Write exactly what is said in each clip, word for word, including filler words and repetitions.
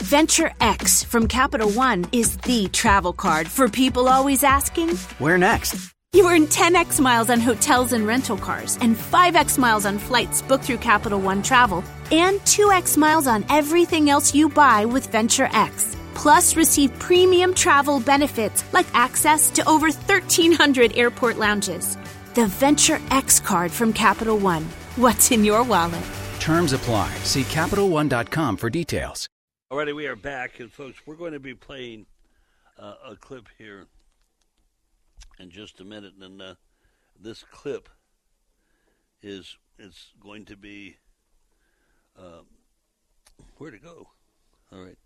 Venture X from Capital One is the travel card for people always asking, where next? You earn ten x miles on hotels and rental cars and five x miles on flights booked through Capital One Travel and two x miles on everything else you buy with Venture X. Plus, receive premium travel benefits like access to over thirteen hundred airport lounges. The Venture X card from Capital One. What's in your wallet? Terms apply. See Capital One dot com for details. All righty, we are back. And, folks, we're going to be playing uh, a clip here in just a minute. And uh, this clip is it's going to be uh, where to go. All right.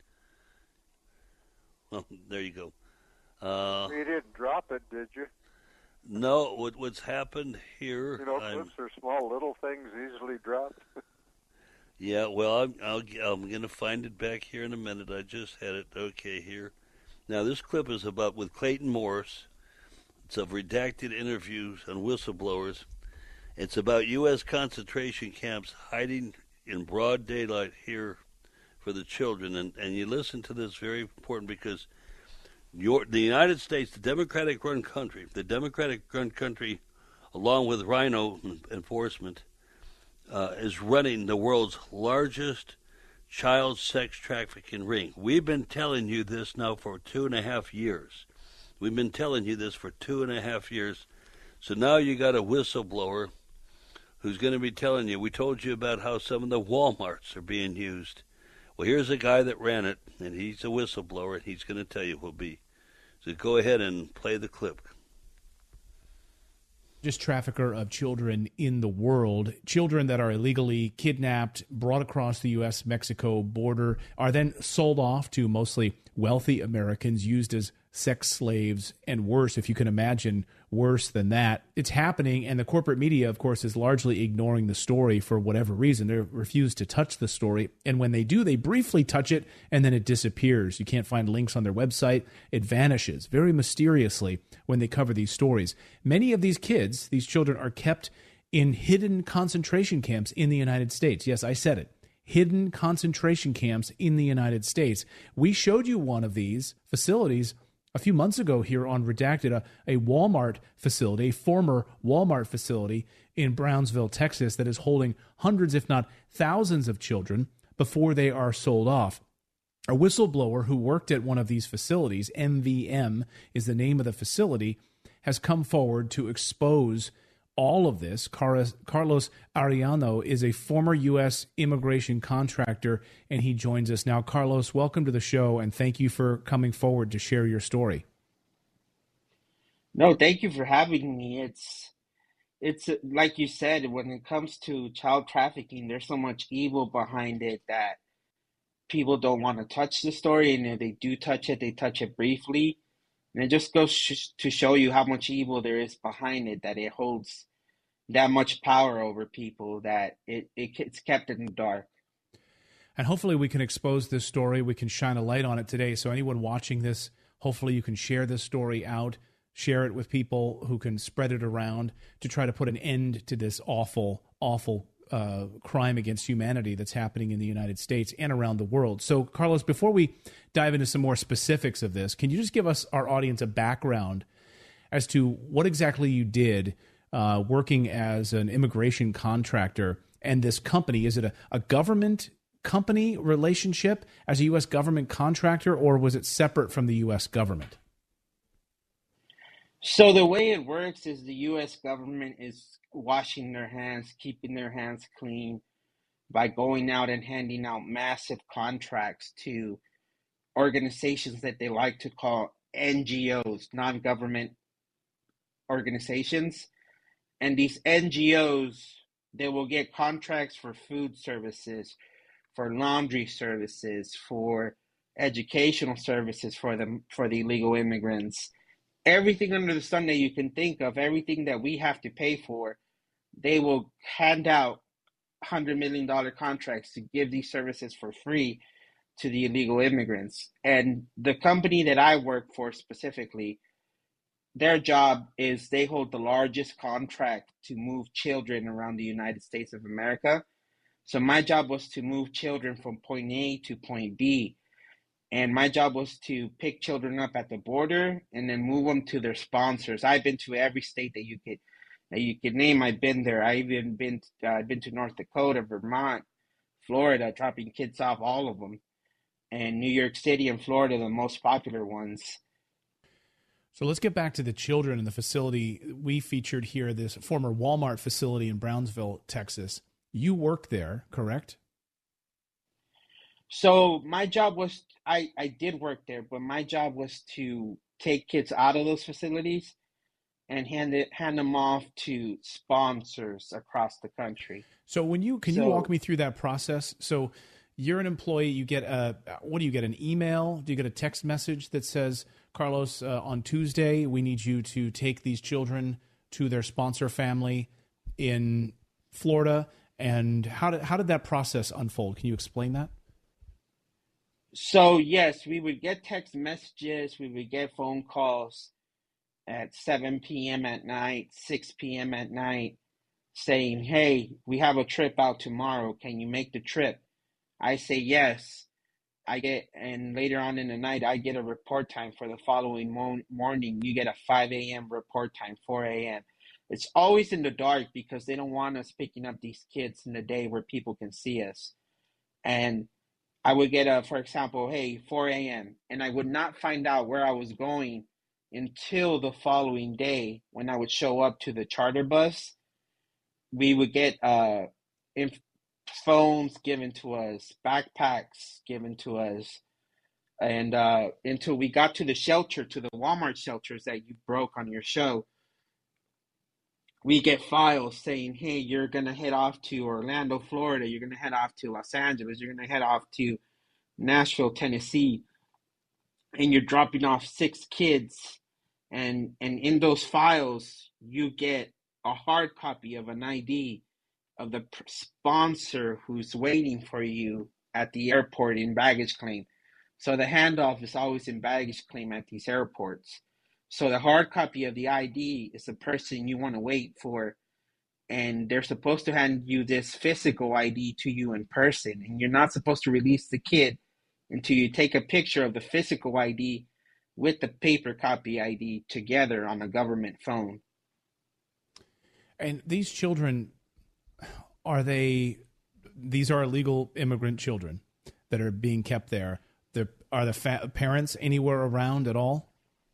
Well, there you go. Uh, you didn't drop it, did you? No. What what's happened here? You know, clips are small, little things easily dropped. Yeah. Well, I'm I'll, I'm going to find it back here in a minute. I just had it. Okay, here. Now, this clip is about with Clayton Morris. It's of redacted interviews on whistleblowers. It's about U S concentration camps hiding in broad daylight here for the children. And, and you listen to this, very important, because your, the United States, the Democratic-run country, the Democratic-run country, along with Rhino enforcement, uh, is running the world's largest child sex trafficking ring. We've been telling you this now for two and a half years. We've been telling you this for two and a half years. So now you got a whistleblower who's going to be telling you. We told you about how some of the Walmarts are being used. Well, here's a guy that ran it, and he's a whistleblower, and he's going to tell you who'll be. So go ahead and play the clip. Just trafficker of children in the world. Children that are illegally kidnapped, brought across the U S Mexico border, are then sold off to mostly wealthy Americans, used as sex slaves, and worse, if you can imagine, worse than that. It's happening, and the corporate media, of course, is largely ignoring the story for whatever reason. They refuse to touch the story, and when they do, they briefly touch it, and then it disappears. You can't find links on their website. It vanishes very mysteriously when they cover these stories. Many of these kids, these children, are kept in hidden concentration camps in the United States. Yes, I said it. Hidden concentration camps in the United States. We showed you one of these facilities a few months ago here on Redacted, a, a Walmart facility, a former Walmart facility in Brownsville, Texas, that is holding hundreds, if not thousands of children before they are sold off. A whistleblower who worked at one of these facilities, M V M is the name of the facility, has come forward to expose all of this. Carlos Arellano is a former U S immigration contractor, and he joins us now. Carlos, welcome to the show, and thank you for coming forward to share your story. No, thank you for having me. It's, it's like you said, when it comes to child trafficking, there's so much evil behind it that people don't want to touch the story, and if they do touch it, they touch it briefly. And it just goes sh- to show you how much evil there is behind it, that it holds that much power over people, that it, it it's kept in the dark. And hopefully we can expose this story. We can shine a light on it today. So anyone watching this, hopefully you can share this story out, share it with people who can spread it around to try to put an end to this awful, awful uh, crime against humanity that's happening in the United States and around the world. So, Carlos, before we dive into some more specifics of this, can you just give us, our audience, a background as to what exactly you did uh, working as an immigration contractor and this company? Is it a, a government company relationship as a U S government contractor, or was it separate from the U S government? So the way it works is the U S government is washing their hands, keeping their hands clean by going out and handing out massive contracts to organizations that they like to call N G Os, non-government organizations. And these N G Os, they will get contracts for food services, for laundry services, for educational services for them, for the illegal immigrants. Everything under the sun that you can think of, everything that we have to pay for, they will hand out one hundred million dollars contracts to give these services for free to the illegal immigrants. And the company that I work for specifically, their job is they hold the largest contract to move children around the United States of America. So my job was to move children from point A to point B. And my job was to pick children up at the border and then move them to their sponsors. I've been to every state that you could that you could name. I've been there. I've even been uh, I've been to North Dakota, Vermont, Florida, dropping kids off, all of them, and New York City and Florida, the most popular ones. So let's get back to the children in the facility we featured here, this former Walmart facility in Brownsville, Texas. You work there, correct? So my job was, I, I did work there, but my job was to take kids out of those facilities and hand it, hand them off to sponsors across the country. So when you, can so, you walk me through that process? So you're an employee, you get a, what do you get, an email? Do you get a text message that says, Carlos, uh, on Tuesday, we need you to take these children to their sponsor family in Florida? And how did, how did that process unfold? Can you explain that? So, yes, we would get text messages, we would get phone calls at seven p.m. at night, six p.m. at night, saying, hey, we have a trip out tomorrow. Can you make the trip? I say yes. I get, and later on in the night, I get a report time for the following mo- morning. You get a five a.m. report time, four a.m. It's always in the dark because they don't want us picking up these kids in the day where people can see us. And I would get a, for example, hey, four a.m. and I would not find out where I was going until the following day when I would show up to the charter bus. We would get uh, inf- phones given to us, backpacks given to us, and uh, until we got to the shelter, to the Walmart shelters that you broke on your show, we get files saying, hey, you're going to head off to Orlando, Florida. You're going to head off to Los Angeles. You're going to head off to Nashville, Tennessee. And you're dropping off six kids. And, and in those files, you get a hard copy of an I D of the sponsor who's waiting for you at the airport in baggage claim. So the handoff is always in baggage claim at these airports. So the hard copy of the I D is the person you want to wait for, and they're supposed to hand you this physical I D to you in person, and you're not supposed to release the kid until you take a picture of the physical I D with the paper copy I D together on a government phone. And these children, are they, these are illegal immigrant children that are being kept there. They're, are the fa- parents anywhere around at all?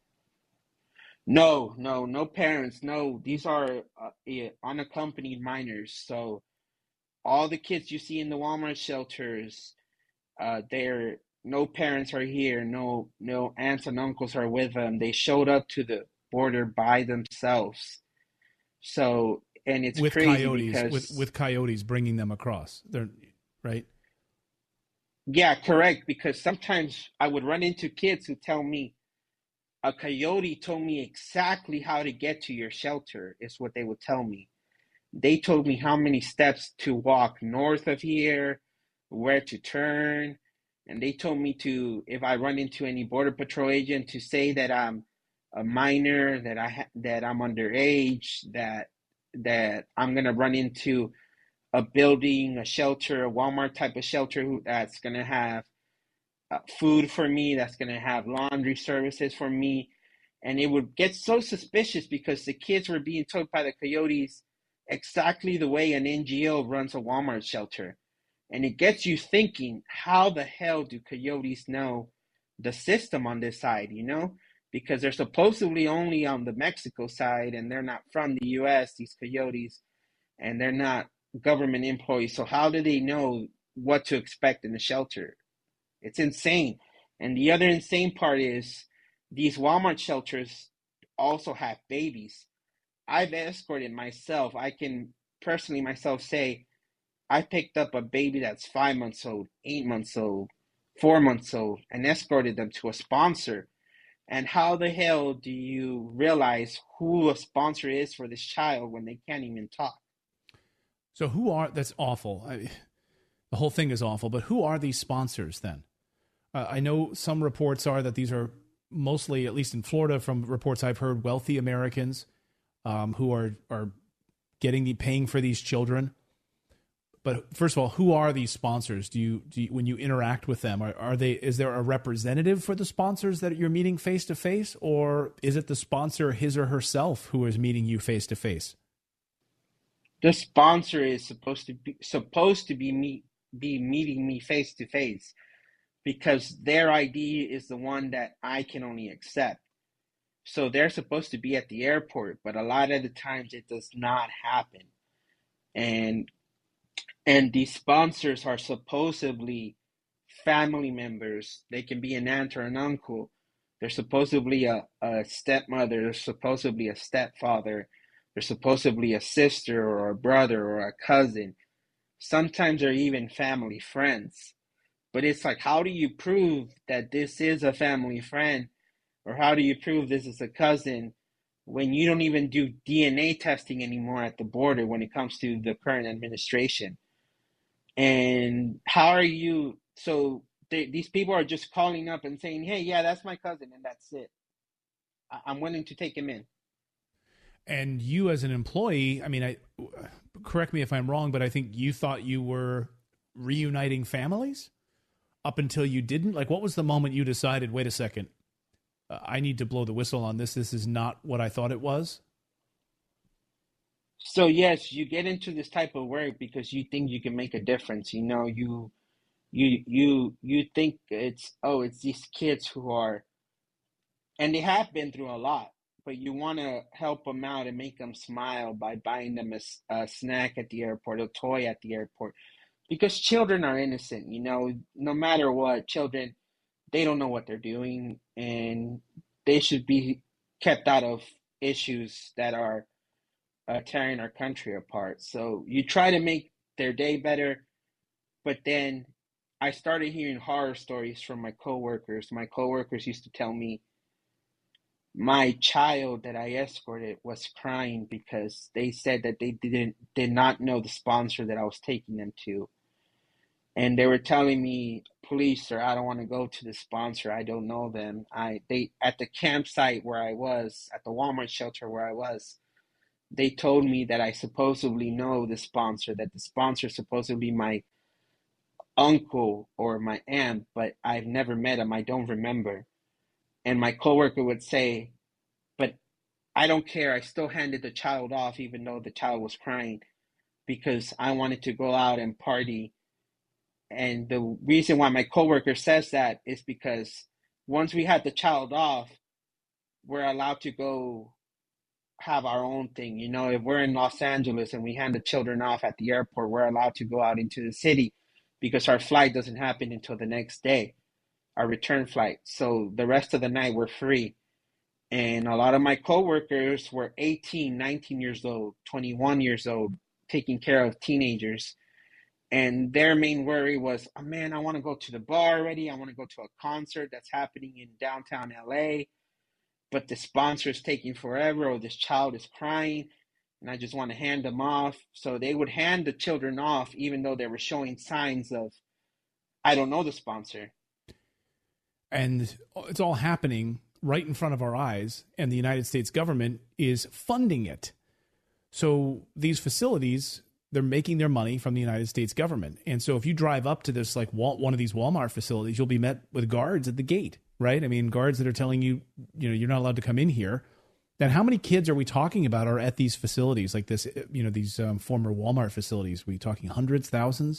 No, no, no parents. No, these are uh, unaccompanied minors. So all the kids you see in the Walmart shelters, uh, they're, no parents are here. No, no aunts and uncles are with them. They showed up to the border by themselves. So, and it's with crazy coyotes, because with, with coyotes bringing them across. They're right. Yeah, correct. Because sometimes I would run into kids who tell me, a coyote told me exactly how to get to your shelter, is what they would tell me. They told me how many steps to walk north of here, where to turn. And they told me to, if I run into any Border Patrol agent, to say that I'm a minor, that, I ha- that I'm underage, that, that I'm going to run into a building, a shelter, a Walmart type of shelter that's going to have Uh, food for me, that's going to have laundry services for me. And it would get so suspicious because the kids were being told by the coyotes exactly the way an N G O runs a Walmart shelter. And it gets you thinking, how the hell do coyotes know the system on this side, you know? Because they're supposedly only on the Mexico side and they're not from the U S, these coyotes, and they're not government employees. So how do they know what to expect in the shelter? It's insane. And the other insane part is these Walmart shelters also have babies. I've escorted myself. I can personally myself say I picked up a baby that's five months old, eight months old, four months old, and escorted them to a sponsor. And how the hell do you realize who a sponsor is for this child when they can't even talk? So who are, that's awful. I, the whole thing is awful, but who are these sponsors then? Uh, I know some reports are that these are mostly, at least in Florida, from reports I've heard, wealthy Americans um, who are are getting the paying for these children. But first of all, who are these sponsors? Do you, do you when you interact with them, are, are they? Is there a representative for the sponsors that you're meeting face to face, or is it the sponsor his or herself who is meeting you face to face? The sponsor is supposed to be supposed to be meet be meeting me face to face, because their I D is the one that I can only accept. So they're supposed to be at the airport, but a lot of the times it does not happen. And and these sponsors are supposedly family members. They can be an aunt or an uncle. They're supposedly a, a stepmother. They're supposedly a stepfather. They're supposedly a sister or a brother or a cousin. Sometimes they're even family friends. But it's like, how do you prove that this is a family friend? Or how do you prove this is a cousin when you don't even do D N A testing anymore at the border when it comes to the current administration? And how are you, so they, these people are just calling up and saying, hey, yeah, that's my cousin, and that's it. I, I'm willing to take him in. And you as an employee, I mean, I correct me if I'm wrong, but I think you thought you were reuniting families up until you didn't. Like, what was the moment you decided, wait a second, uh, I need to blow the whistle on this. This is not what I thought it was. So yes, you get into this type of work because you think you can make a difference. You know, you, you, you, you think it's, oh, it's these kids who are, and they have been through a lot, but you want to help them out and make them smile by buying them a, a snack at the airport, a toy at the airport, because children are innocent. You know, no matter what, children, they don't know what they're doing, and they should be kept out of issues that are uh, tearing our country apart. So you try to make their day better, but then I started hearing horror stories from my coworkers. My coworkers used to tell me my child that I escorted was crying because they said that they didn't did not know the sponsor that I was taking them to. And they were telling me, please, sir, I don't want to go to the sponsor. I don't know them. I they at the campsite where I was, at the Walmart shelter where I was, they told me that I supposedly know the sponsor, that the sponsor is supposedly my uncle or my aunt, but I've never met him. I don't remember. And my coworker would say, but I don't care. I still handed the child off, even though the child was crying, because I wanted to go out and party. And the reason why my coworker says that is because once we had the child off, we're allowed to go have our own thing. You know, if we're in Los Angeles and we hand the children off at the airport, we're allowed to go out into the city because our flight doesn't happen until the next day, our return flight. So the rest of the night we're free. And a lot of my coworkers were eighteen, nineteen years old, twenty-one years old, taking care of teenagers. And their main worry was, oh, man, I want to go to the bar already. I want to go to a concert that's happening in downtown L A, but the sponsor is taking forever, or this child is crying, and I just want to hand them off. So they would hand the children off, even though they were showing signs of, I don't know the sponsor. And it's all happening right in front of our eyes, and the United States government is funding it. So these facilities, they're making their money from the United States government. And so if you drive up to this, like one of these Walmart facilities, you'll be met with guards at the gate, right? I mean, guards that are telling you, you know, you're not allowed to come in here. Then how many kids are we talking about are at these facilities like this, you know, these um, former Walmart facilities? Are we talking hundreds, thousands?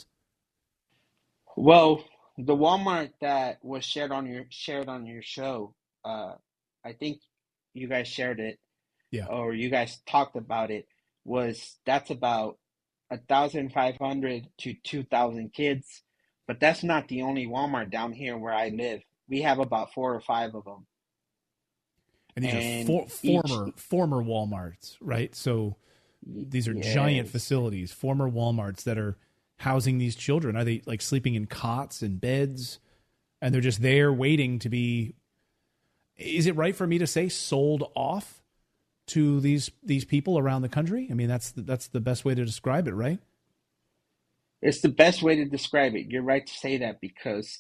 Well, the Walmart that was shared on your shared on your show, uh, I think you guys shared it, yeah, or you guys talked about it, was that's about one thousand five hundred to two thousand kids. But that's not the only Walmart down here where I live. We have about four or five of them. And these and are for, former each, former Walmarts, right? So these are yes. giant facilities, former Walmarts that are housing these children. Are they like sleeping in cots and beds? And they're just there waiting to be, is it right for me to say, sold off to these these people around the country? I mean, that's the, that's the best way to describe it, right? It's the best way to describe it. You're right to say that, because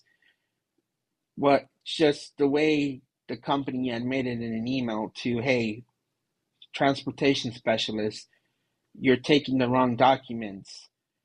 what just the way the company admitted in an email to, hey, transportation specialist, you're taking the wrong documents.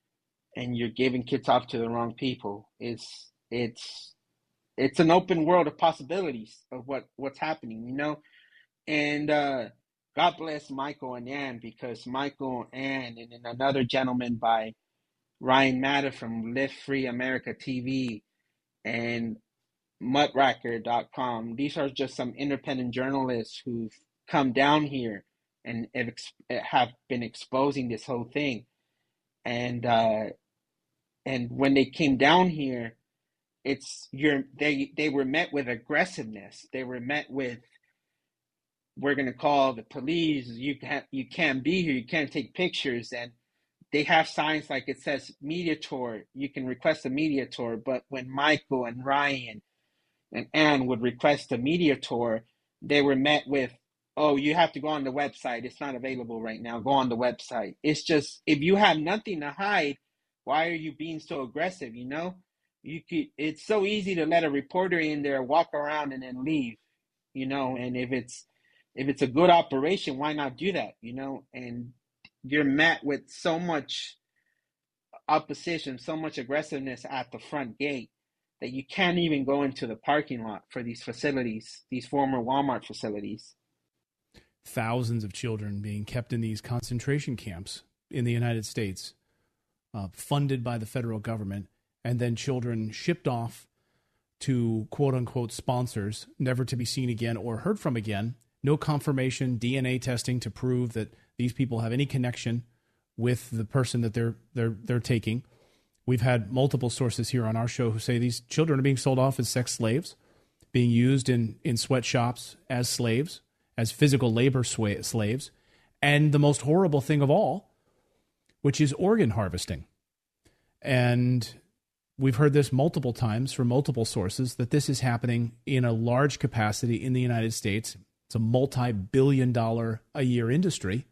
and you're giving kids off to the wrong people. It's it's it's an open world of possibilities of what, what's happening, you know? And uh, God bless Michael and Ann, because Michael, Ann, and then another gentleman by Ryan Matter from Live Free America T V and Mudracker dot com. These are just some independent journalists who've come down here and have been exposing this whole thing. And uh, and when they came down here, it's you're they they were met with aggressiveness. They were met with, we're going to call the police. You can't you can't be here. You can't take pictures. And they have signs like it says media tour. You can request a media tour. But when Michael and Ryan and Ann would request a media tour, they were met with, oh, you have to go on the website. It's not available right now. Go on the website. It's just, if you have nothing to hide, why are you being so aggressive, you know? You could, it's so easy to let a reporter in there, walk around, and then leave, you know? And if it's if it's a good operation, why not do that, you know? And you're met with so much opposition, so much aggressiveness at the front gate that you can't even go into the parking lot for these facilities, these former Walmart facilities. Thousands of children being kept in these concentration camps in the United States, uh, funded by the federal government, and then children shipped off to quote-unquote sponsors, never to be seen again or heard from again. No confirmation, D N A testing to prove that these people have any connection with the person that they're they're they're taking. We've had multiple sources here on our show who say these children are being sold off as sex slaves, being used in, in sweatshops as slaves, as physical labor swa- slaves, and the most horrible thing of all, which is organ harvesting. And we've heard this multiple times from multiple sources that this is happening in a large capacity in the United States. It's a multi-billion dollar a year industry,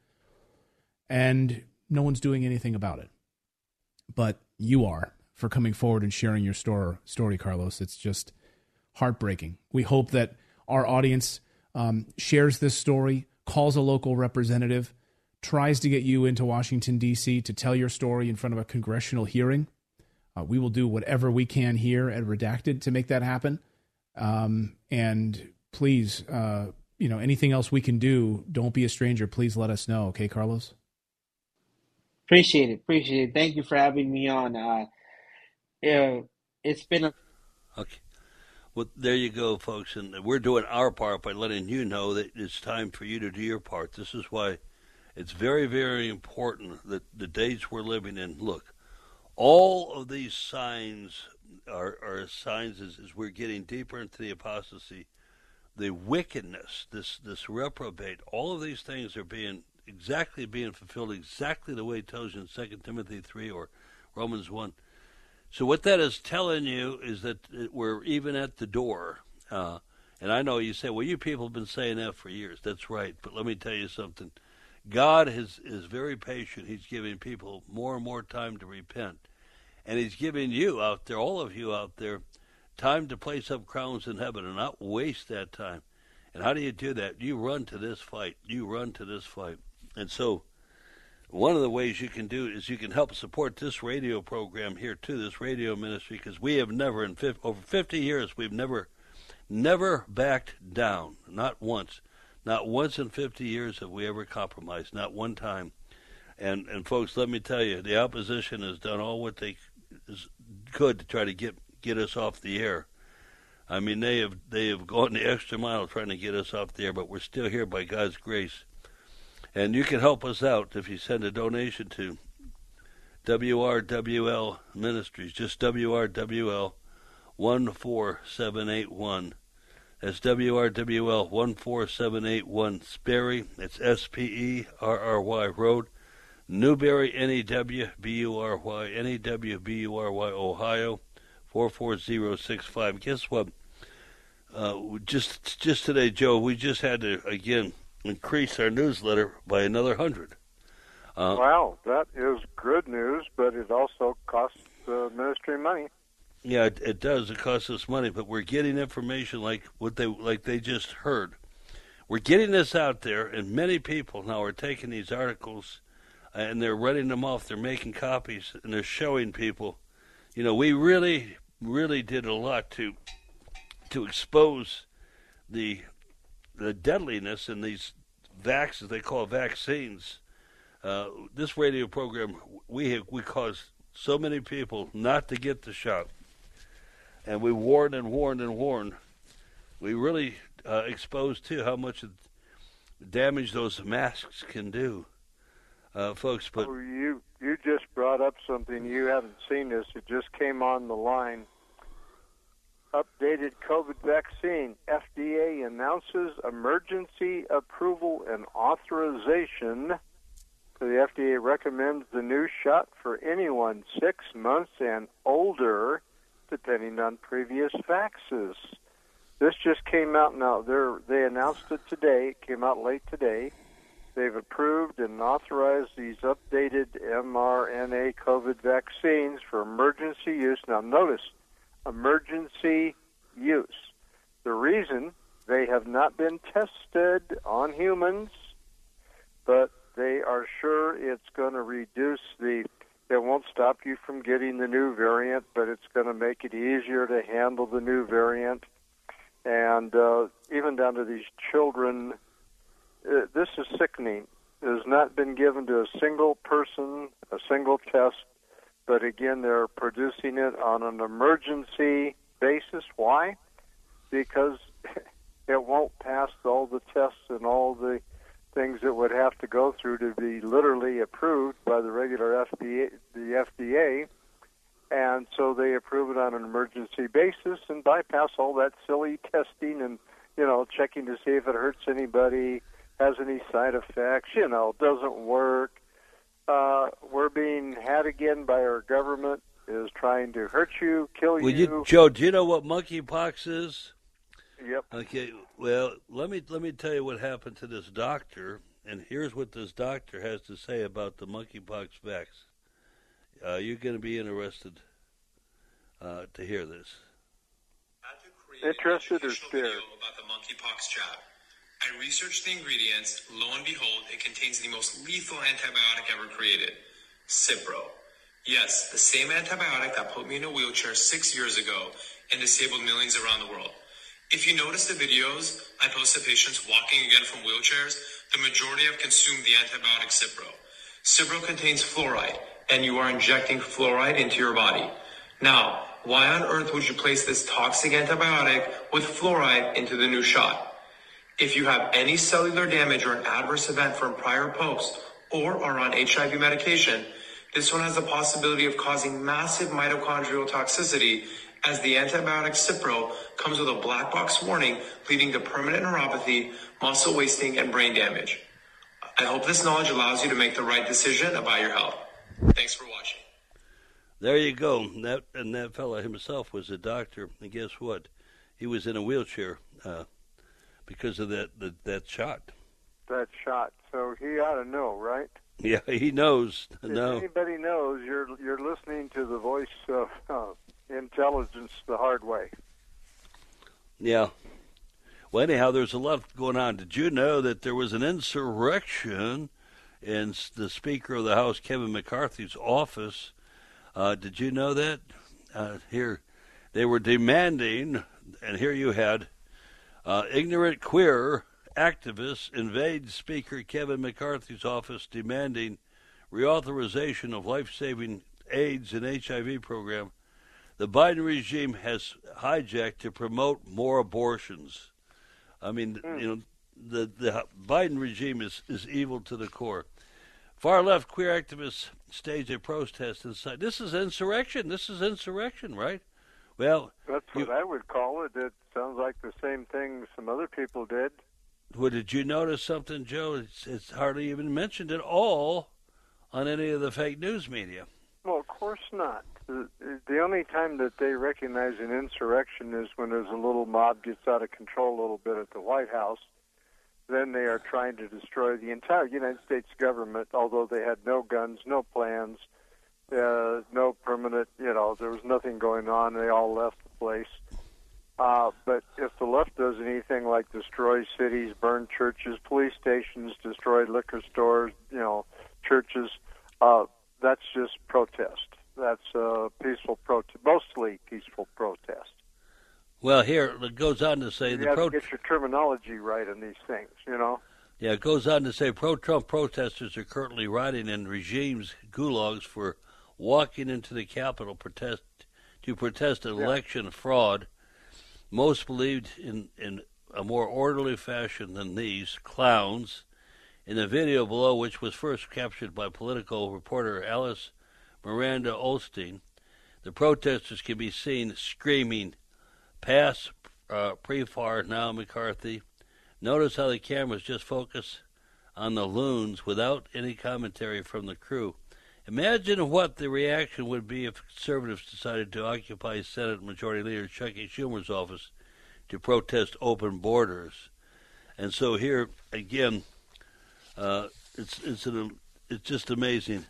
and no one's doing anything about it. But you are, for coming forward and sharing your story, story, Carlos. It's just heartbreaking. We hope that our audience um, shares this story, calls a local representative, tries to get you into Washington, D C to tell your story in front of a congressional hearing. Uh, we will do whatever we can here at Redacted to make that happen. Um, and please, uh, you know, anything else we can do, don't be a stranger. Please let us know. Okay, Carlos? Appreciate it. Appreciate it. Thank you for having me on. Uh, yeah, it's been a... Okay. Well, there you go, folks. And we're doing our part by letting you know that it's time for you to do your part. This is why it's very, very important that the days we're living in, look, all of these signs are, are signs as, as we're getting deeper into the apostasy, the wickedness, this this reprobate, all of these things are being exactly being fulfilled exactly the way it tells you in Second Timothy three or Romans one. So what that is telling you is that we're even at the door. Uh, and I know you say, well, you people have been saying that for years. That's right. But let me tell you something. God is, is very patient. He's giving people more and more time to repent. And he's giving you out there, all of you out there, time to place up crowns in heaven and not waste that time. And how do you do that? You run to this fight. You run to this fight. And so one of the ways you can do it is you can help support this radio program here too, this radio ministry, because we have never, in fifty, over fifty years, we've never, never backed down, not once. Not once in fifty years have we ever compromised, not one time. And, and folks, let me tell you, the opposition has done all what they could to try to get get us off the air. I mean, they have they have gone the extra mile trying to get us off the air, but we're still here by God's grace. And you can help us out if you send a donation to W R W L Ministries, just W R W L one four seven eight one. That's W R W L one four seven eight one Sperry. It's S P E R R Y Road, Newberry, N E W B U R Y, N E W B U R Y, Ohio, four four zero six five. Guess what? Uh, just just today, Joe, we just had to, again, increase our newsletter by another hundred. Uh, wow, that is good news, but it also costs the ministry money. Yeah, it, it does. It costs us money, but we're getting information like what they like they just heard. We're getting this out there, and many people now are taking these articles and they're running them off. They're making copies, and they're showing people. You know, we really, really did a lot to to expose the the deadliness in these vaccines, they call vaccines. Uh, this radio program, we have, we caused so many people not to get the shot, and we warned and warned and warned. We really uh, exposed too how much damage those masks can do, uh, folks. But oh, you you just brought up something. You haven't seen this. It just came on the line. Updated COVID vaccine. F D A announces emergency approval and authorization. So the F D A recommends the new shot for anyone six months and older, depending on previous vaxes. This just came out now. They're, they announced it today. It came out late today. They've approved and authorized these updated mRNA COVID vaccines for emergency use. Now notice, emergency use. The reason, they have not been tested on humans, but they are sure it's going to reduce the, it won't stop you from getting the new variant, but it's going to make it easier to handle the new variant. And uh, even down to these children, uh, this is sickening. It has not been given to a single person, a single test, but again, they're producing it on an emergency basis. Why? Because it won't pass all the tests and all the things it would have to go through to be literally approved by the regular F D A, the F D A, and so they approve it on an emergency basis and bypass all that silly testing and, you know, checking to see if it hurts anybody, has any side effects, you know, doesn't work. Uh, we're being had again by our government, is trying to hurt you, kill well, you. you. Joe, do you know what monkeypox is? Yep. Okay, well, let me let me tell you what happened to this doctor, and here's what this doctor has to say about the monkeypox vax. Uh, you're going to be interested uh, to hear this. Interested or scared? About the monkeypox jab. I researched the ingredients. Lo and behold, it contains the most lethal antibiotic ever created, Cipro. Yes, the same antibiotic that put me in a wheelchair six years ago and disabled millions around the world. If you notice the videos I post to patients walking again from wheelchairs, the majority have consumed the antibiotic Cipro. Cipro contains fluoride, and you are injecting fluoride into your body. Now, why on earth would you place this toxic antibiotic with fluoride into the new shot? If you have any cellular damage or an adverse event from prior post or are on H I V medication, this one has the possibility of causing massive mitochondrial toxicity, as the antibiotic Cipro comes with a black box warning leading to permanent neuropathy, muscle wasting, and brain damage. I hope this knowledge allows you to make the right decision about your health. Thanks for watching. There you go. That and that fellow himself was a doctor, and guess what? He was in a wheelchair uh, because of that, that that shot. That shot. So he ought to know, right? Yeah, he knows. If no. anybody knows, you're you're listening to the voice of uh, intelligence the hard way. Yeah. Well, anyhow, there's a lot going on. Did you know that there was an insurrection in the Speaker of the House, Kevin McCarthy's office? Uh, did you know that? Uh, here, they were demanding, and here you had, uh, ignorant queer activists invade Speaker Kevin McCarthy's office demanding reauthorization of life-saving AIDS and H I V program the Biden regime has hijacked to promote more abortions. I mean, mm. you know, the the Biden regime is, is evil to the core. Far-left queer activists staged a protest inside. This is insurrection. This is insurrection, right? Well, that's what you, I would call it. It sounds like the same thing some other people did. Well, did you notice something, Joe? It's, it's hardly even mentioned at all on any of the fake news media. Well, of course not. The, the only time that they recognize an insurrection is when there's a little mob gets out of control a little bit at the White House. Then they are trying to destroy the entire United States government, although they had no guns, no plans, uh, no permanent, you know, there was nothing going on. They all left the place. Uh, but if the left does anything like destroy cities, burn churches, police stations, destroy liquor stores, you know, churches, uh, that's just protest. That's uh, peaceful protest, mostly peaceful protest. Well, here it goes on to say you the have pro- to get your terminology right in these things, you know. Yeah, it goes on to say pro-Trump protesters are currently rotting in regime's gulags for walking into the Capitol protest to protest an yeah. election fraud. Most believed in, in a more orderly fashion than these clowns. In the video below, which was first captured by political reporter Alice Miranda Olstein, the protesters can be seen screaming, "Pass, uh, Prefar, now McCarthy." Notice how the cameras just focus on the loons without any commentary from the crew. Imagine what the reaction would be if conservatives decided to occupy Senate Majority Leader Chucky Schumer's office to protest open borders. And so here again, uh, it's it's an, it's just amazing.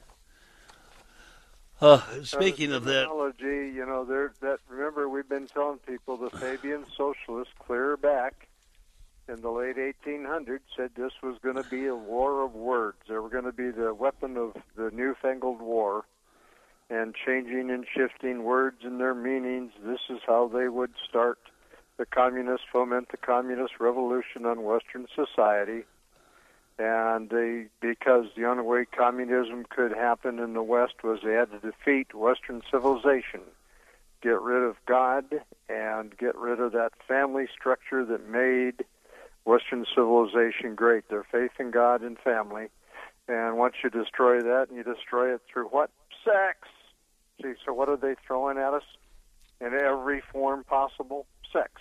Uh, speaking uh, of that, you know, there that remember we've been telling people the Fabian socialists clear back in the late eighteen hundreds said this was going to be a war of words. They were going to be the weapon of the newfangled war, and changing and shifting words and their meanings. This is how they would start the communists, foment the communist revolution on Western society. And they, because the only way communism could happen in the West was they had to defeat Western civilization, get rid of God, and get rid of that family structure that made Western civilization great, their faith in God and family. And once you destroy that, and you destroy it through what? Sex. See, so what are they throwing at us? In every form possible? Sex.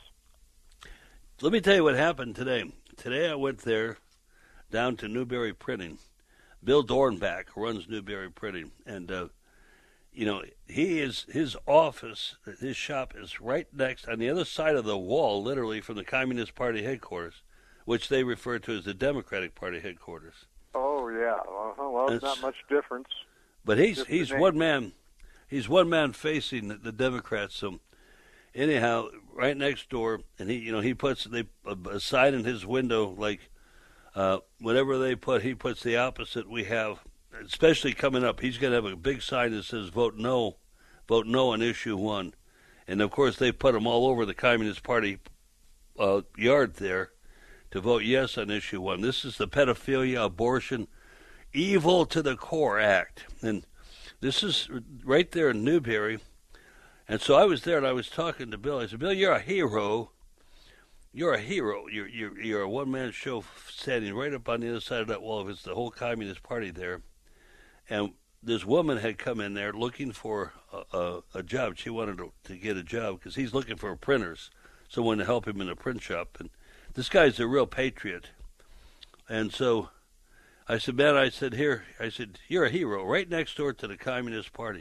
Let me tell you what happened today. Today I went there, down to Newberry Printing. Bill Dornbach runs Newberry Printing, and uh, you know, he is his office, his shop is right next on the other side of the wall, literally from the Communist Party headquarters, which they refer to as the Democratic Party headquarters. Oh yeah, uh-huh. Well, there's not much difference. But he's Just he's one man, he's one man facing the, the Democrats. So anyhow, right next door, and he you know he puts they a, a sign in his window like. Uh, whatever they put, he puts the opposite we have, especially coming up. He's going to have a big sign that says, vote no, vote no on issue one. And, of course, they put them all over the Communist Party uh, yard there to vote yes on issue one. This is the Pedophilia, Abortion, Evil to the Core Act. And this is right there in Newberry. And so I was there, and I was talking to Bill. I said, Bill, you're a hero. You're a hero. You're you're you're a one-man show standing right up on the other side of that wall. It's the whole Communist Party there, and this woman had come in there looking for a, a, a job. She wanted to, to get a job because he's looking for printers, someone to help him in a print shop. And this guy's a real patriot. And so I said, man, I said, here, I said, you're a hero, right next door to the Communist Party.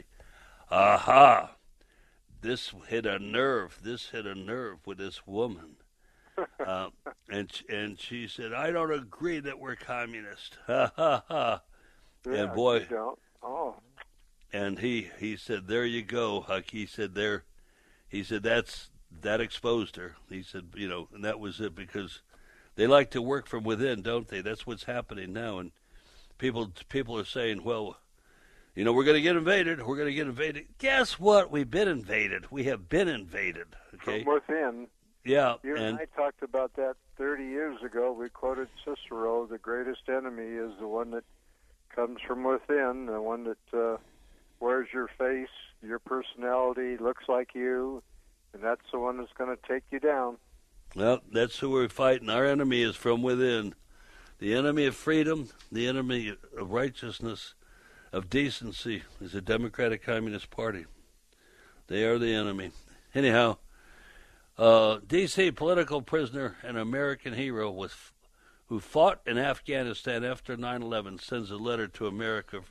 Aha! This hit a nerve. This hit a nerve with this woman. uh, and and she said, I don't agree that we're communist. Ha ha ha. Yeah, and boy, you don't. Oh. And he, he said, there you go, Huck. He said, there. He said, that's that exposed her. He said, you know, and that was it, because they like to work from within, don't they? That's what's happening now. And people people are saying, well, you know, we're going to get invaded. We're going to get invaded. Guess what? We've been invaded. We have been invaded. Okay. From within. Yeah, you and, and I talked about that thirty years ago. We quoted Cicero, the greatest enemy is the one that comes from within, the one that uh, wears your face, your personality, looks like you, and that's the one that's going to take you down. Well, that's who we're fighting. Our enemy is from within. The enemy of freedom, the enemy of righteousness, of decency is the Democratic Communist Party. They are the enemy. Anyhow, Uh, D C political prisoner and American hero was f- who fought in Afghanistan after nine eleven sends a letter to America f-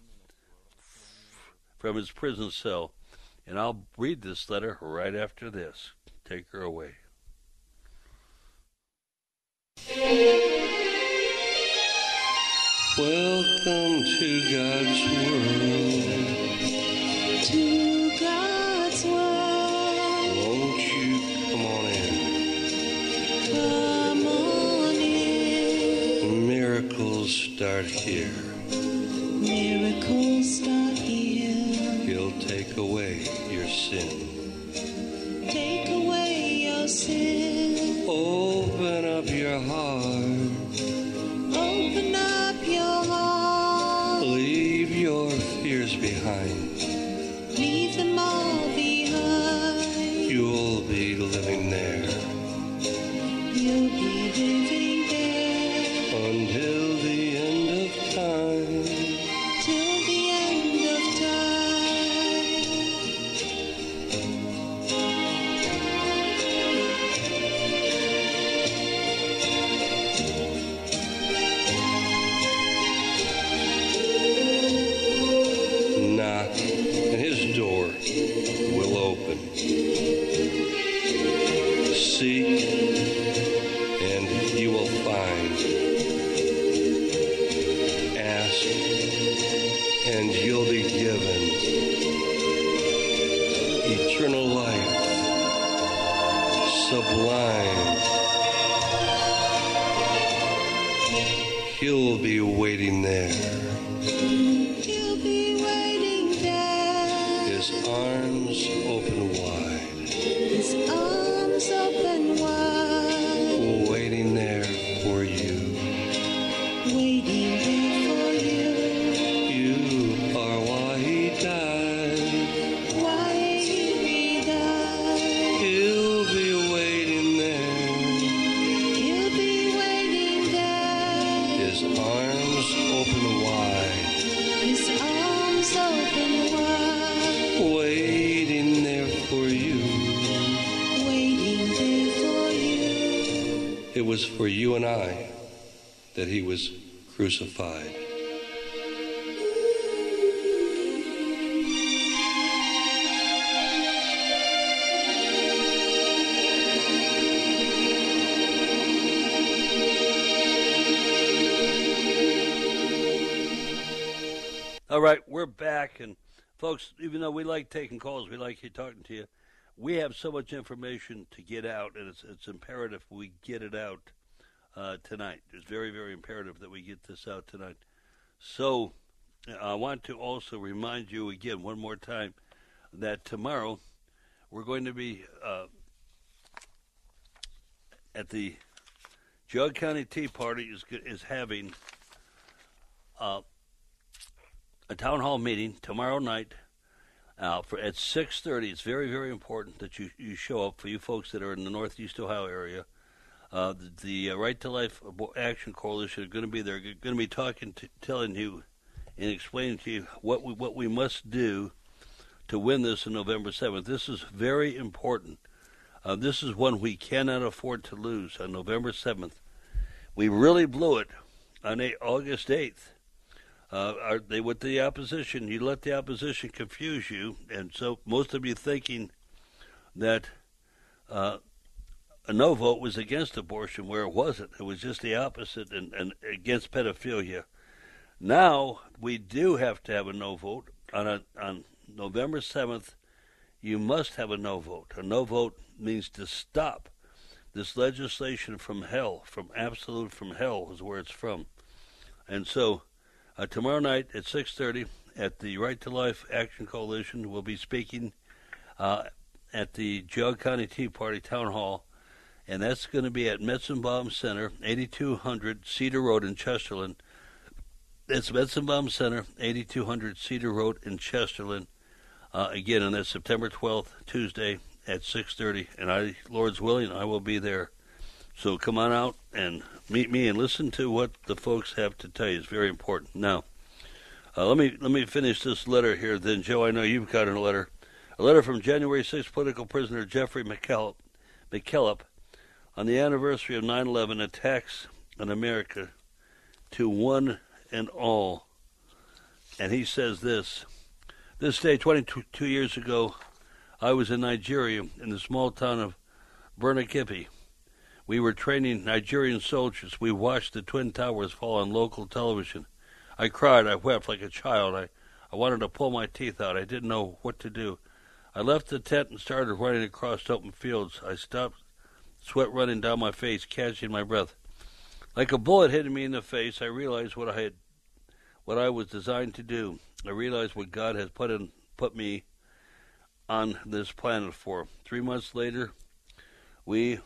from his prison cell. And I'll read this letter right after this. Take her away. Welcome to God's world. To God's world. Won't you come on in? Come on in. Miracles start here. Miracles away your sin. Take away your sin. Open up your heart. Open up your heart. Leave your fears behind. Leave them all behind. You'll be living there You'll be living there until the end of time. till the end of time. Knock, and his door will open. Seek, and you will find. Ask, and you'll be given. Eternal life, sublime. He'll be waiting there. You'll be waiting there. His arms open wide, His arms open wide. waiting there for you. Waiting there for you. You are why he died. Why he died. He'll be waiting there. You'll be waiting there. His arms open wide, His arms open wide. waiting there for you. Waiting there for you. It was for you and I that he was crucified. All right, we're back, and folks, even though we like taking calls, we like you talking to you, we have so much information to get out, and it's it's imperative we get it out uh, tonight. It's very, very imperative that we get this out tonight. So I want to also remind you again one more time that tomorrow we're going to be uh, at the Jug County Tea Party is is having uh, a town hall meeting tomorrow night uh, for at six thirty. It's very, very important that you, you show up for you folks that are in the Northeast Ohio area. Uh, the the uh, Right to Life Action Coalition are going to be there. Going to be talking, to, telling you, and explaining to you what we what we must do to win this on November seventh. This is very important. Uh, this is one we cannot afford to lose on November seventh. We really blew it on a, August eighth. Uh, are they with the opposition? You let the opposition confuse you, and so most of you thinking that uh, a no vote was against abortion, where it wasn't. It was just the opposite, and, and against pedophilia. Now we do have to have a no vote on a, on November seventh. You must have a no vote. A no vote means to stop this legislation from hell, from absolute from hell is where it's from, and so. Uh, tomorrow night at six thirty at the Right to Life Action Coalition, we'll be speaking uh, at the Jug County Tea Party Town Hall, and that's going to be at Metzenbaum Center, eighty-two hundred Cedar Road in Chesterland. That's Metzenbaum Center, eighty-two hundred Cedar Road in Chesterland. Uh, again, on that September twelfth, Tuesday at six thirty, and I, Lord's willing, I will be there. So come on out and meet me and listen to what the folks have to tell you. It's very important. Now, uh, let me let me finish this letter here. Then, Joe, I know you've got a letter. A letter from January sixth political prisoner Jeffrey McKellop, McKellop on the anniversary of nine eleven attacks on America to one and all. And he says this, this day, twenty-two years ago, I was in Nigeria in the small town of Bernakipi. We were training Nigerian soldiers. We watched the Twin Towers fall on local television. I cried. I wept like a child. I, I wanted to pull my teeth out. I didn't know what to do. I left the tent and started running across open fields. I stopped, sweat running down my face, catching my breath. Like a bullet hitting me in the face, I realized what I had, what I was designed to do. I realized what God has put in, put me on this planet for. Three months later, we,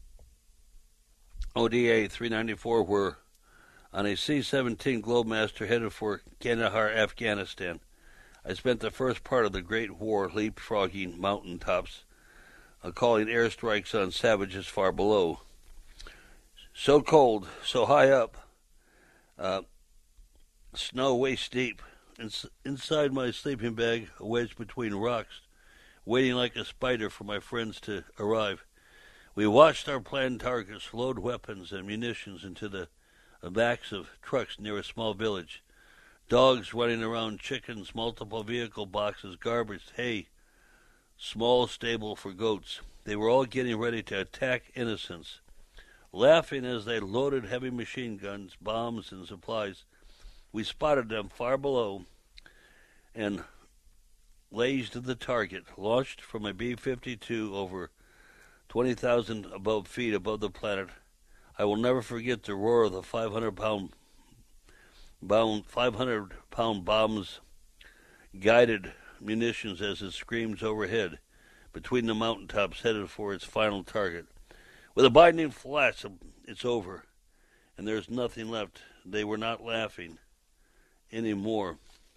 O D A three ninety-four, were on a C seventeen Globemaster headed for Kandahar, Afghanistan. I spent the first part of the Great War leapfrogging mountaintops, uh, calling airstrikes on savages far below. So cold, so high up, uh, snow waist deep. Ins- inside my sleeping bag, wedged between rocks, waiting like a spider for my friends to arrive. We watched our planned targets load weapons and munitions into the, the backs of trucks near a small village. Dogs running around, chickens, multiple vehicle boxes, garbage, hay, small stable for goats. They were all getting ready to attack innocents. Laughing as they loaded heavy machine guns, bombs, and supplies, we spotted them far below and lased the target, launched from a B fifty-two over twenty thousand above feet above the planet. I will never forget the roar of the five hundred pound bound five hundred pound bombs, guided munitions as it screams overhead between the mountaintops headed for its final target. With a binding flash, it's over, and there's nothing left. They were not laughing anymore.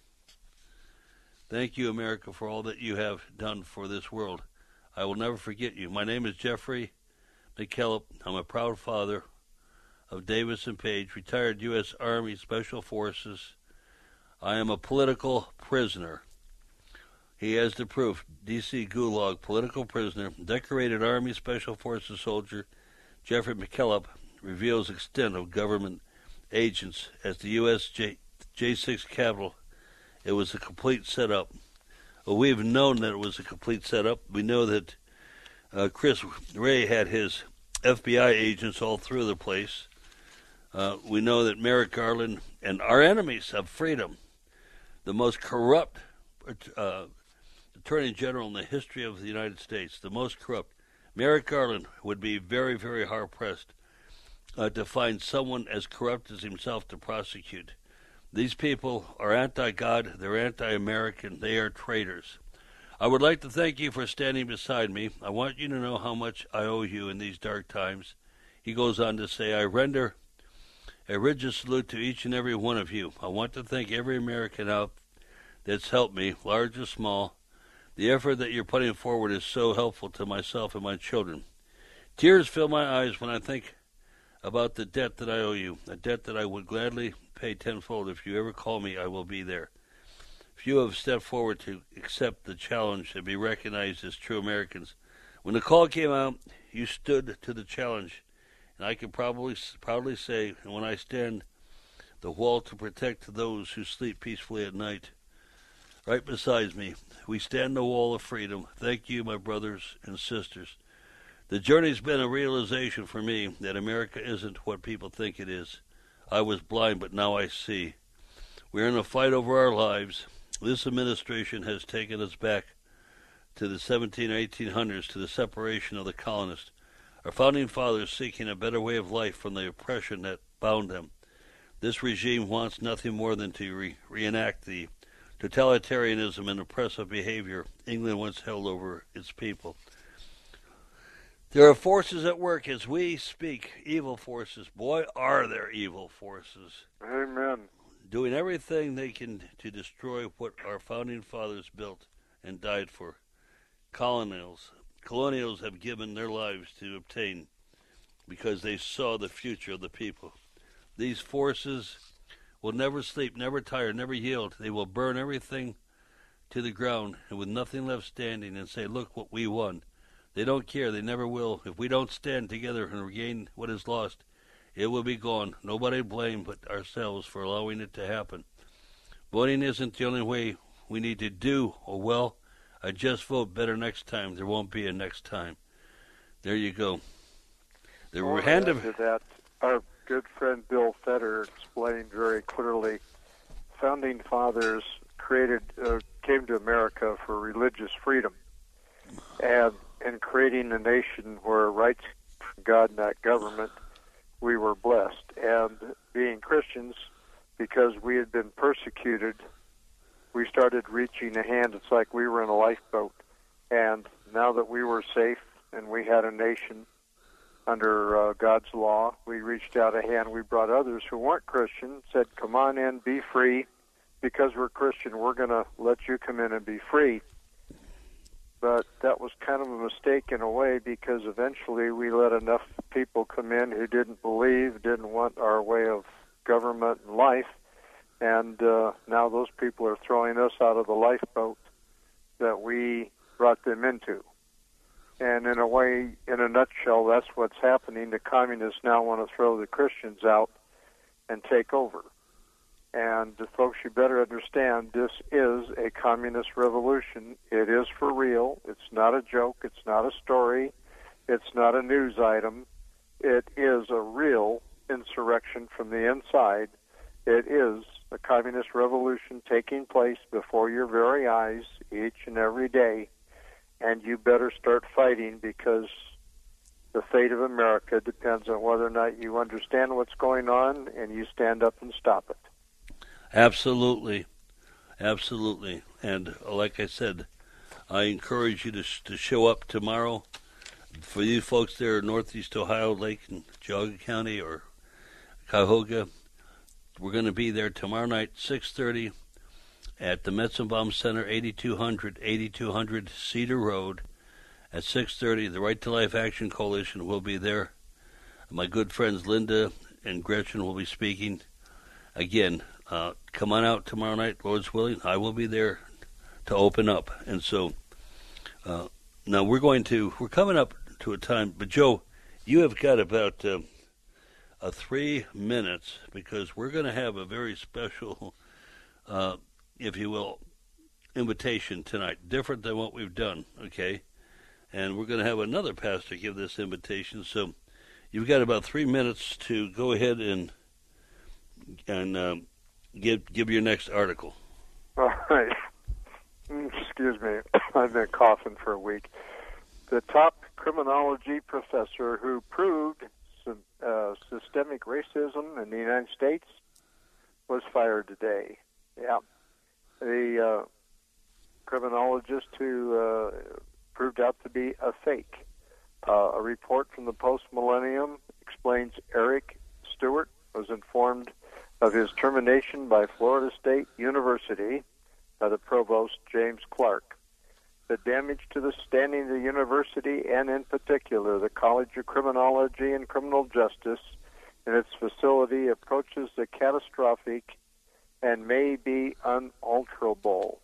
Thank you, America, for all that you have done for this world. I will never forget you. My name is Jeffrey McKillop. I'm a proud father of Davis and Page, retired U S Army Special Forces. I am a political prisoner. He has the proof. D C Gulag, political prisoner, decorated Army Special Forces soldier Jeffrey McKillop reveals extent of government agents as the U S J, J6 Capitol. It was a complete setup. Well, we've known that it was a complete setup. We know that uh, Chris Wray had his F B I agents all through the place. Uh, we know that Merrick Garland and our enemies of freedom, the most corrupt uh, Attorney General in the history of the United States, the most corrupt, Merrick Garland would be very, very hard-pressed uh, to find someone as corrupt as himself to prosecute. These people are anti-God, they're anti-American, they are traitors. I would like to thank you for standing beside me. I want you to know how much I owe you in these dark times. He goes on to say, I render a rigid salute to each and every one of you. I want to thank every American out that's helped me, large or small. The effort that you're putting forward is so helpful to myself and my children. Tears fill my eyes when I think about the debt that I owe you, a debt that I would gladly pay tenfold. If you ever call me, I will be there. If you have stepped forward to accept the challenge and be recognized as true Americans, when the call came out, you stood to the challenge. And I can probably proudly say, and when I stand the wall to protect those who sleep peacefully at night, right beside me, we stand the wall of freedom. Thank you, my brothers and sisters. The journey's been a realization for me that America isn't what people think it is. I was blind, but now I see. We're in a fight over our lives. This administration has taken us back to the seventeen or eighteen hundreds, to the separation of the colonists. Our founding fathers seeking a better way of life from the oppression that bound them. This regime wants nothing more than to re- reenact the totalitarianism and oppressive behavior England once held over its people. There are forces at work as we speak, evil forces. Boy, are there evil forces. Amen. Doing everything they can to destroy what our founding fathers built and died for. Colonials, colonials have given their lives to obtain because they saw the future of the people. These forces will never sleep, never tire, never yield. They will burn everything to the ground and with nothing left standing and say, look what we won. They don't care. They never will. If we don't stand together and regain what is lost, it will be gone. Nobody to blame but ourselves for allowing it to happen. Voting isn't the only way we need to do, or well, I just vote better next time. There won't be a next time. There you go. The Well, hand of... after that, our good friend Bill Fetter explained very clearly, founding fathers created, uh, came to America for religious freedom, and in creating a nation where rights from God, not government, we were blessed. And being Christians, because we had been persecuted, we started reaching a hand. It's like we were in a lifeboat, And now that we were safe and we had a nation under uh, God's law, we reached out a hand. We brought others who weren't Christian, said, come on in, be free. Because we're Christian, we're going to let you come in and be free. But that was kind of a mistake in a way, because eventually we let enough people come in who didn't believe, didn't want our way of government and life, and uh, now those people are throwing us out of the lifeboat that we brought them into. And in a way, in a nutshell, that's what's happening. The communists now want to throw the Christians out and take over. And the folks, you better understand, this is a communist revolution. It is for real. It's not a joke. It's not a story. It's not a news item. It is a real insurrection from the inside. It is a communist revolution taking place before your very eyes each and every day. And you better start fighting, because the fate of America depends on whether or not you understand what's going on and you stand up and stop it. Absolutely. Absolutely. And like I said, I encourage you to to show up tomorrow. For you folks there in Northeast Ohio, Lake and Geauga County or Cuyahoga, we're going to be there tomorrow night, six thirty, at the Metzenbaum Center, eighty-two hundred, eighty-two hundred Cedar Road. At six thirty, the Right to Life Action Coalition will be there. My good friends Linda and Gretchen will be speaking. Again, uh, come on out tomorrow night, Lord's willing. I will be there to open up. And so uh, now we're going to, we're coming up to a time, but Joe, you have got about uh, a three minutes, because we're going to have a very special, uh, if you will, invitation tonight, different than what we've done, okay? And we're going to have another pastor give this invitation. So you've got about three minutes to go ahead and and um, give give your next article. All right. Excuse me. I've been coughing for a week. The top criminology professor who proved some, uh, systemic racism in the United States was fired today. Yeah. The uh, criminologist who uh, proved out to be a fake. Uh, a report from the Post-Millennium explains Eric Stewart was informed of his termination by Florida State University by the provost, James Clark. The damage to the standing of the university, and in particular the College of Criminology and Criminal Justice and its facility, approaches the catastrophic and may be unalterable.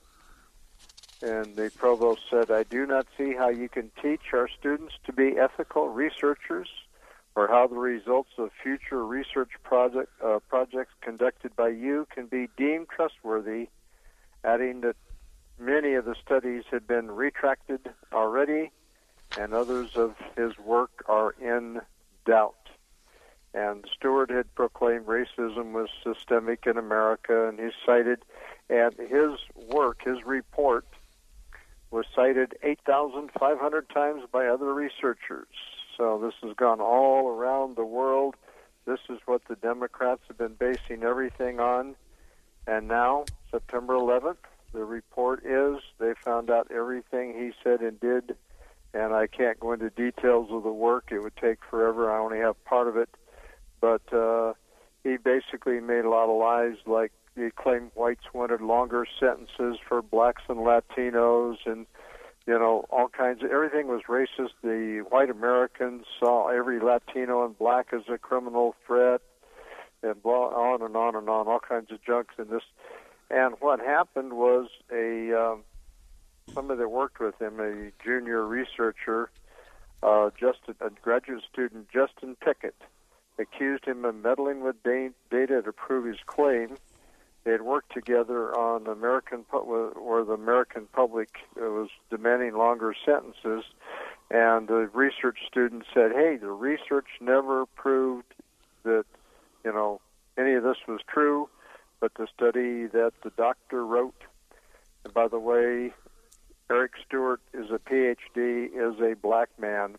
And the provost said, I do not see how you can teach our students to be ethical researchers, or how the results of future research project, uh, projects conducted by you can be deemed trustworthy, adding that many of the studies had been retracted already, and others of his work are in doubt. And Stewart had proclaimed racism was systemic in America, and he cited, and his work, his report, was cited eight thousand five hundred times by other researchers. So this has gone all around the world. This is what the Democrats have been basing everything on. And now, September eleventh, the report is they found out everything he said and did, and I can't go into details of the work. It would take forever. I only have part of it. But uh, he basically made a lot of lies, like he claimed whites wanted longer sentences for blacks and Latinos, and you know, all kinds of, everything was racist. The white Americans saw every Latino and black as a criminal threat, and blah, on and on and on, all kinds of junk in this. And what happened was a um, somebody that worked with him, a junior researcher, uh, Justin, a graduate student, Justin Pickett, accused him of meddling with da- data to prove his claim. They had worked together on American, where the American public was demanding longer sentences, and the research student said, hey, the research never proved that, you know, any of this was true, but the study that the doctor wrote, and by the way, Eric Stewart is a P H D, is a black man,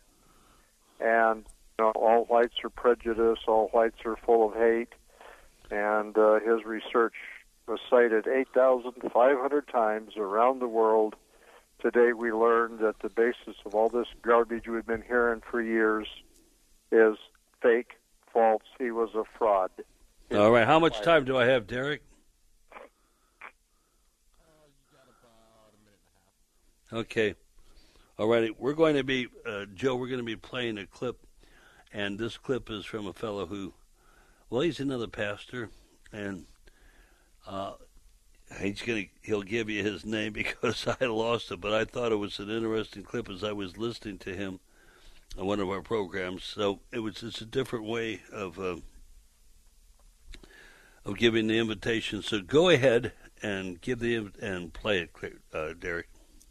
and you know, all whites are prejudiced, all whites are full of hate, and uh, his research was cited eight thousand five hundred times around the world today we learned that the basis of all this garbage we've been hearing for years is fake, false. He was a fraud. All right. How much time do I have, Derek? Okay. All righty. We're going to be, uh, Joe, we're going to be playing a clip, and this clip is from a fellow who, well, he's another pastor, and uh, he's gonna, he'll give you his name because I lost it, but I thought it was an interesting clip as I was listening to him on one of our programs. So it was it's a different way of uh, of giving the invitation. So go ahead and give the and play it, uh, Derek.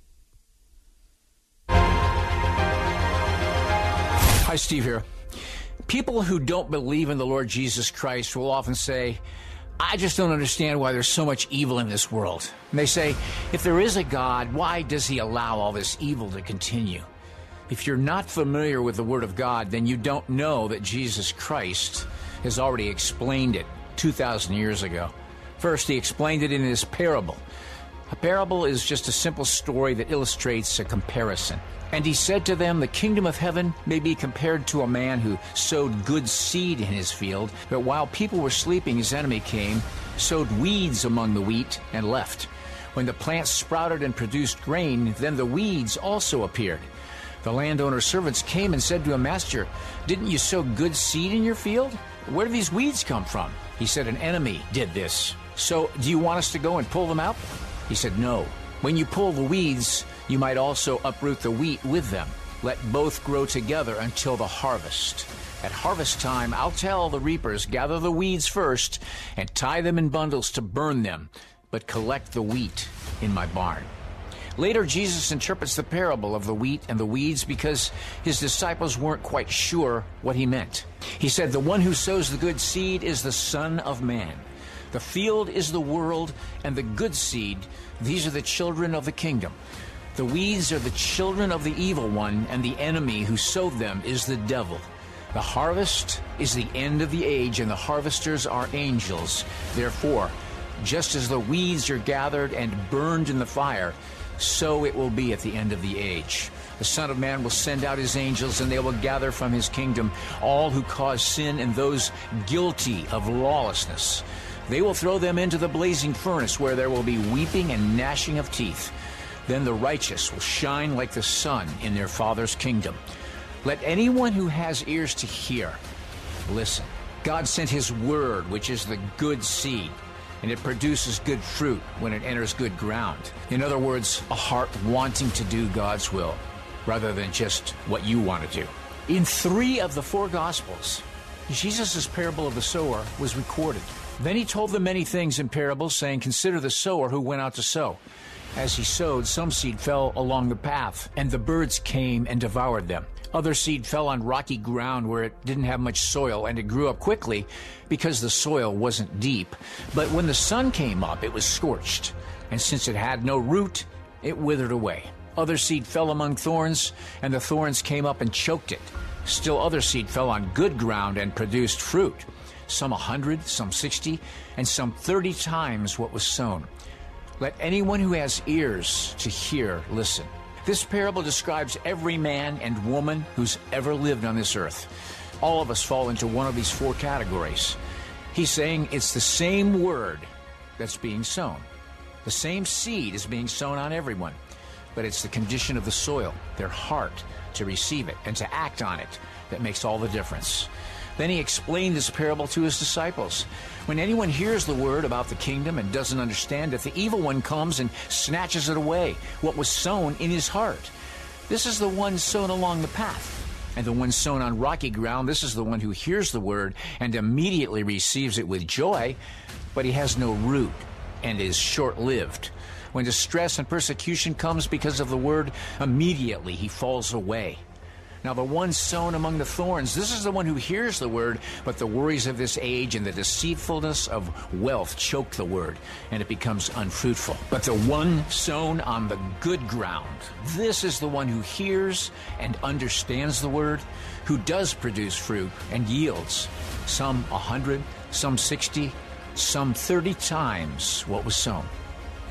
Hi, Steve here. People who don't believe in the Lord Jesus Christ will often say, I just don't understand why there's so much evil in this world. And they say, if there is a God, why does he allow all this evil to continue? If you're not familiar with the Word of God, then you don't know that Jesus Christ has already explained it two thousand years ago. First, he explained it in his parable. A parable is just a simple story that illustrates a comparison. And he said to them, the kingdom of heaven may be compared to a man who sowed good seed in his field, but while people were sleeping, his enemy came, sowed weeds among the wheat, and left. When the plants sprouted and produced grain, then the weeds also appeared. The landowner's servants came and said to him, Master, didn't you sow good seed in your field? Where do these weeds come from? He said, an enemy did this. So do you want us to go and pull them out? He said, no. When you pull the weeds, you might also uproot the wheat with them. Let both grow together until the harvest. At harvest time, I'll tell the reapers, gather the weeds first and tie them in bundles to burn them, but collect the wheat in my barn. Later, Jesus interprets the parable of the wheat and the weeds because his disciples weren't quite sure what he meant. He said, the one who sows the good seed is the Son of Man. The field is the world, and the good seed, these are the children of the kingdom. The weeds are the children of the evil one, and the enemy who sowed them is the devil. The harvest is the end of the age, and the harvesters are angels. Therefore, just as the weeds are gathered and burned in the fire, so it will be at the end of the age. The Son of Man will send out his angels, and they will gather from his kingdom all who cause sin and those guilty of lawlessness. They will throw them into the blazing furnace, where there will be weeping and gnashing of teeth. Then the righteous will shine like the sun in their Father's kingdom. Let anyone who has ears to hear listen. God sent his word, which is the good seed, and it produces good fruit when it enters good ground. In other words, a heart wanting to do God's will, rather than just what you want to do. In three of the four Gospels, Jesus' parable of the sower was recorded. Then he told them many things in parables, saying, consider the sower who went out to sow. As he sowed, some seed fell along the path, and the birds came and devoured them. Other seed fell on rocky ground where it didn't have much soil, and it grew up quickly because the soil wasn't deep. But when the sun came up, it was scorched, and since it had no root, it withered away. Other seed fell among thorns, and the thorns came up and choked it. Still other seed fell on good ground and produced fruit, some a hundred, some sixty, and some thirty times what was sown. Let anyone who has ears to hear listen. This parable describes every man and woman who's ever lived on this earth. All of us fall into one of these four categories. He's saying it's the same word that's being sown. The same seed is being sown on everyone, but it's the condition of the soil, their heart, to receive it and to act on it that makes all the difference. Then he explained this parable to his disciples. When anyone hears the word about the kingdom and doesn't understand it, the evil one comes and snatches it away, what was sown in his heart. This is the one sown along the path. And the one sown on rocky ground, this is the one who hears the word and immediately receives it with joy, but he has no root and is short-lived. When distress and persecution comes because of the word, immediately he falls away. Now the one sown among the thorns, this is the one who hears the word, but the worries of this age and the deceitfulness of wealth choke the word, and it becomes unfruitful. But the one sown on the good ground, this is the one who hears and understands the word, who does produce fruit and yields, some a hundred, some sixty, some thirty times what was sown.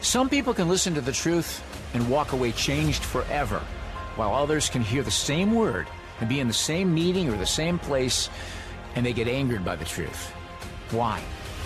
Some people can listen to the truth and walk away changed forever, while others can hear the same word and be in the same meeting or the same place, and they get angered by the truth. Why?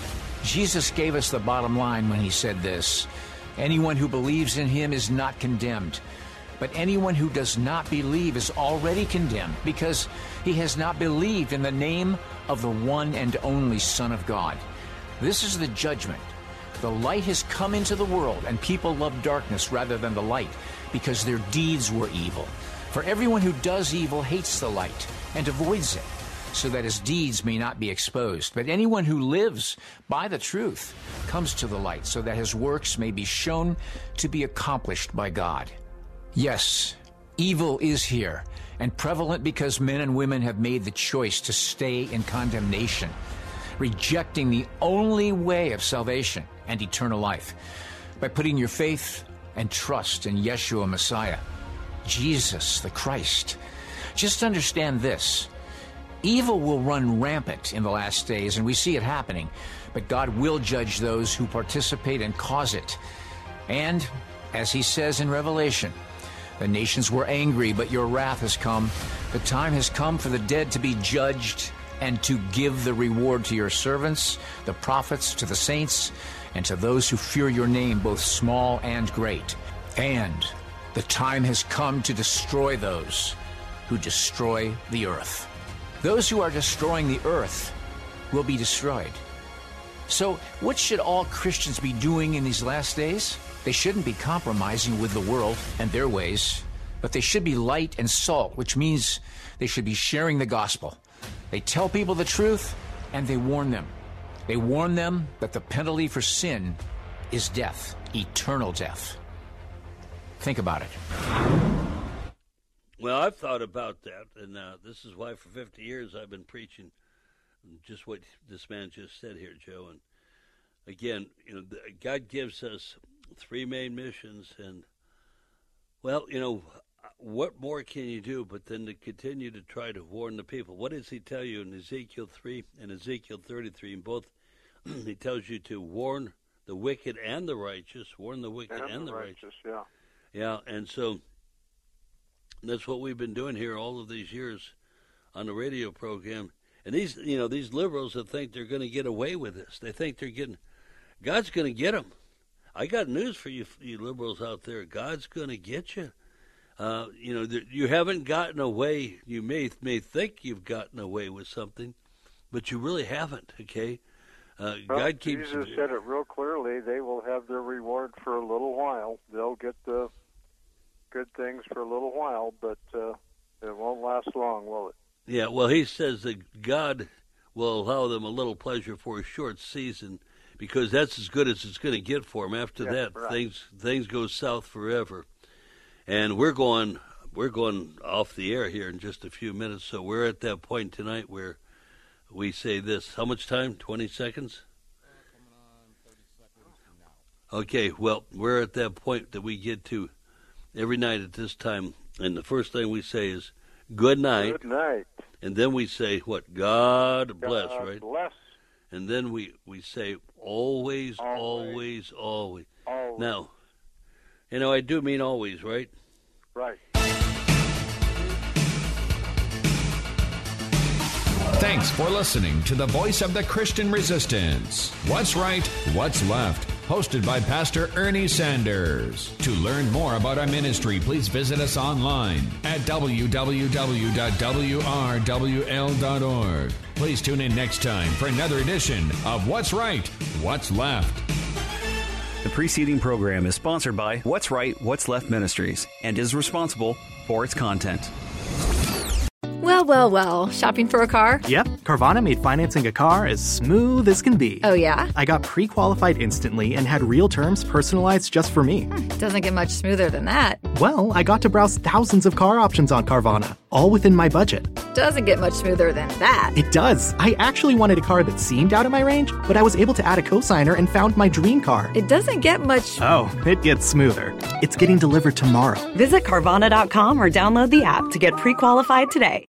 Jesus gave us the bottom line when he said this: anyone who believes in him is not condemned, but anyone who does not believe is already condemned, because he has not believed in the name of the one and only Son of God. This is the judgment. The light has come into the world, and people love darkness rather than the light, because their deeds were evil. For everyone who does evil hates the light and avoids it, so that his deeds may not be exposed. But anyone who lives by the truth comes to the light, so that his works may be shown to be accomplished by God. Yes, evil is here, and prevalent because men and women have made the choice to stay in condemnation, rejecting the only way of salvation and eternal life by putting your faith and trust in Yeshua Messiah, Jesus the Christ. Just understand this: evil will run rampant in the last days, and we see it happening, but God will judge those who participate and cause it. And, as he says in Revelation, the nations were angry, but your wrath has come. The time has come for the dead to be judged, and to give the reward to your servants, the prophets, to the saints, and to those who fear your name, both small and great. And the time has come to destroy those who destroy the earth. Those who are destroying the earth will be destroyed. So what should all Christians be doing in these last days? They shouldn't be compromising with the world and their ways, but they should be light and salt, which means they should be sharing the gospel. They tell people the truth, and they warn them. They warn them that the penalty for sin is death, eternal death. Think about it. Well, I've thought about that, and uh, this is why for fifty years I've been preaching just what this man just said here, Joe. And again, you know, God gives us three main missions, and, well, you know, what more can you do but then to continue to try to warn the people? What does he tell you in Ezekiel three and Ezekiel thirty-three? In both, he tells you to warn the wicked and the righteous, warn the wicked and, and the, the righteous. righteous. Yeah. Yeah, and so that's what we've been doing here all of these years on the radio program. And these, you know, these liberals that think they're going to get away with this, they think they're getting, God's going to get them. I got news for you, you liberals out there. God's going to get you. Uh, you know, you haven't gotten away. You may may think you've gotten away with something, but you really haven't, okay? Uh, well, God keeps... Jesus said it real clearly. They will have their reward for a little while. They'll get the good things for a little while, but uh, it won't last long, will it? Yeah, well, he says that God will allow them a little pleasure for a short season, because that's as good as it's going to get for them. After yeah, that, right. things things go south forever. And we're going we're going off the air here in just a few minutes, so we're at that point tonight where we say this. How much time? twenty seconds? Okay, well, we're at that point that we get to every night at this time, and the first thing we say is, good night. Good night. And then we say, what? God bless, God right? bless. And then we, we say, always, Always. always, always. Always. Now, you know, I do mean always, right? Right. Thanks for listening to the Voice of the Christian Resistance. What's Right, What's Left? Hosted by Pastor Ernie Sanders. To learn more about our ministry, please visit us online at w w w dot w r w l dot org. Please tune in next time for another edition of What's Right, What's Left. The preceding program is sponsored by What's Right, What's Left Ministries and is responsible for its content. Well, well, well. Shopping for a car? Yep. Carvana made financing a car as smooth as can be. Oh, yeah? I got pre-qualified instantly and had real terms personalized just for me. Hmm, doesn't get much smoother than that. Well, I got to browse thousands of car options on Carvana, all within my budget. Doesn't get much smoother than that. It does. I actually wanted a car that seemed out of my range, but I was able to add a cosigner and found my dream car. It doesn't get much... Oh, it gets smoother. It's getting delivered tomorrow. Visit Carvana dot com or download the app to get pre-qualified today.